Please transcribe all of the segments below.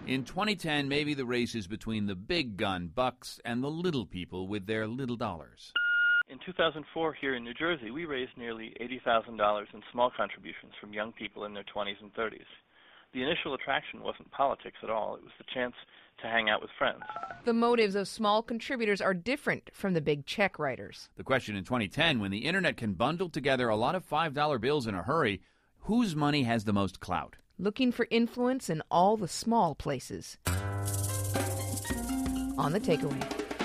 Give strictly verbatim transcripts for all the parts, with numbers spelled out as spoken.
In twenty ten, maybe the race is between the big gun bucks and the little people with their little dollars. In two thousand four, here in New Jersey, we raised nearly eighty thousand dollars in small contributions from young people in their twenties and thirties. The initial attraction wasn't politics at all. It was the chance to hang out with friends. The motives of small contributors are different from the big check writers. The question in twenty ten, when the internet can bundle together a lot of five dollar bills in a hurry, whose money has the most clout? Looking for influence in all the small places. On The Takeaway.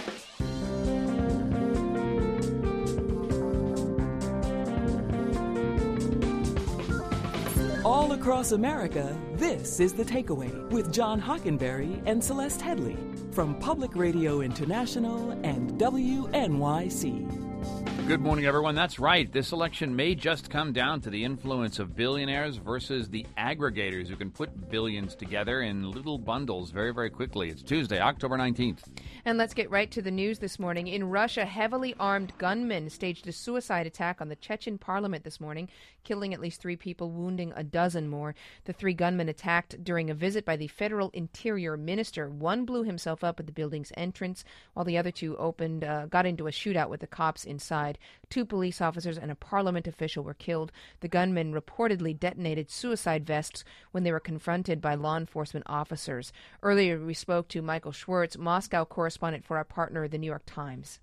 All across America, this is The Takeaway with John Hockenberry and Celeste Headley from Public Radio International and W N Y C. Good morning, everyone. That's right. This election may just come down to the influence of billionaires versus the aggregators who can put billions together in little bundles very, very quickly. It's Tuesday, October nineteenth. And let's get right to the news this morning. In Russia, heavily armed gunmen staged a suicide attack on the Chechen parliament this morning, killing at least three people, wounding a dozen more. The three gunmen attacked during a visit by the federal interior minister. One blew himself up at the building's entrance, while the other two opened, uh, got into a shootout with the cops inside. Two police officers and a parliament official were killed. The gunmen reportedly detonated suicide vests when they were confronted by law enforcement officers. Earlier, we spoke to Michael Schwartz, Moscow correspondent for our partner, The New York Times.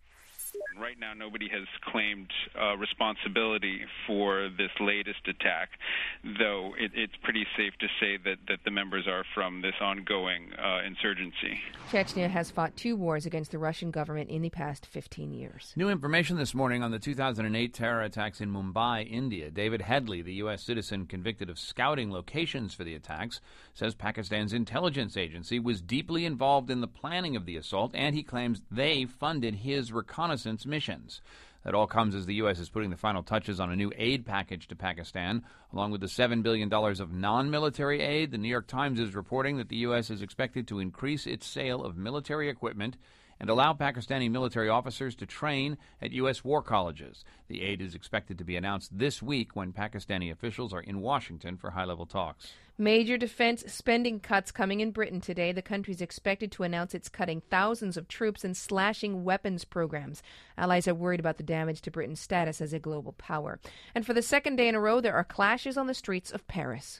Right now, nobody has claimed uh, responsibility for this latest attack, though it, it's pretty safe to say that, that the members are from this ongoing uh, insurgency. Chechnya has fought two wars against the Russian government in the past fifteen years. New information this morning on the two thousand eight terror attacks in Mumbai, India. David Headley, the U S citizen convicted of scouting locations for the attacks, says Pakistan's intelligence agency was deeply involved in the planning of the assault, and he claims they funded his reconnaissance missions. That all comes as the U S is putting the final touches on a new aid package to Pakistan, along with the seven billion dollars of non-military aid. The New York Times is reporting that the U S is expected to increase its sale of military equipment and allow Pakistani military officers to train at U S war colleges. The aid is expected to be announced this week when Pakistani officials are in Washington for high-level talks. Major defense spending cuts coming in Britain today. The country is expected to announce it's cutting thousands of troops and slashing weapons programs. Allies are worried about the damage to Britain's status as a global power. And for the second day in a row, there are clashes on the streets of Paris.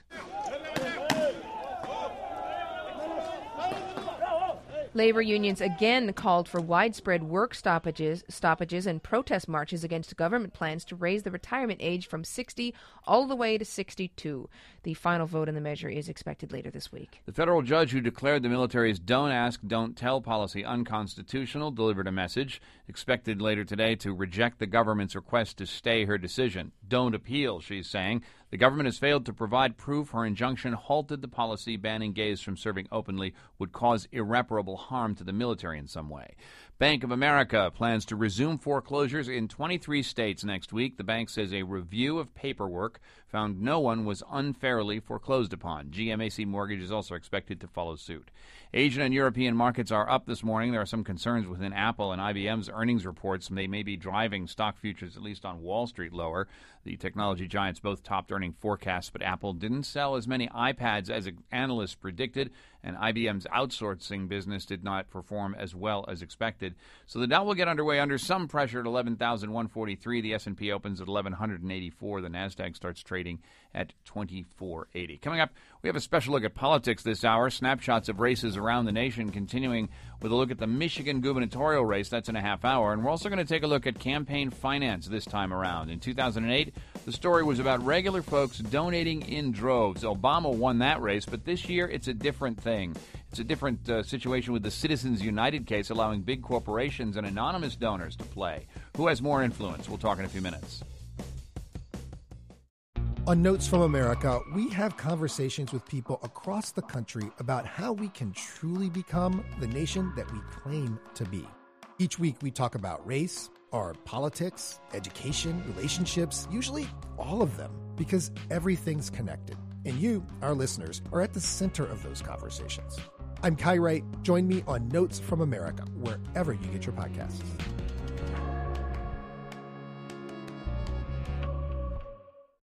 Labor unions again called for widespread work stoppages, stoppages and protest marches against government plans to raise the retirement age from sixty all the way to sixty-two. The final vote on the measure is expected later this week. The federal judge who declared the military's don't ask, don't tell policy unconstitutional delivered a message expected later today to reject the government's request to stay her decision. Don't appeal, she's saying. The government has failed to provide proof her injunction halted the policy banning gays from serving openly would cause irreparable harm to the military in some way. Bank of America plans to resume foreclosures in twenty-three states next week. The bank says a review of paperwork found no one was unfairly foreclosed upon. G M A C Mortgage is also expected to follow suit. Asian and European markets are up this morning. There are some concerns within Apple and I B M's earnings reports. They may be driving stock futures, at least on Wall Street, lower. The technology giants both topped earning forecasts, but Apple didn't sell as many iPads as analysts predicted, and I B M's outsourcing business did not perform as well as expected. So the Dow will get underway under some pressure at eleven thousand one hundred forty-three. The S and P opens at eleven eighty-four. The Nasdaq starts trading at twenty-four eighty. Coming up, we have a special look at politics this hour. Snapshots of races around the nation, continuing with a look at the Michigan gubernatorial race. That's in a half hour. And we're also going to take a look at campaign finance this time around. In two thousand eight, the story was about regular folks donating in droves. Obama won that race, but this year it's a different thing. It's a different uh, situation with the Citizens United case allowing big corporations and anonymous donors to play. Who has more influence? We'll talk in a few minutes. On Notes from America, we have conversations with people across the country about how we can truly become the nation that we claim to be. Each week we talk about race, our politics, education, relationships, usually all of them, because everything's connected. And you, our listeners, are at the center of those conversations. I'm Kai Wright. Join me on Notes from America, wherever you get your podcasts.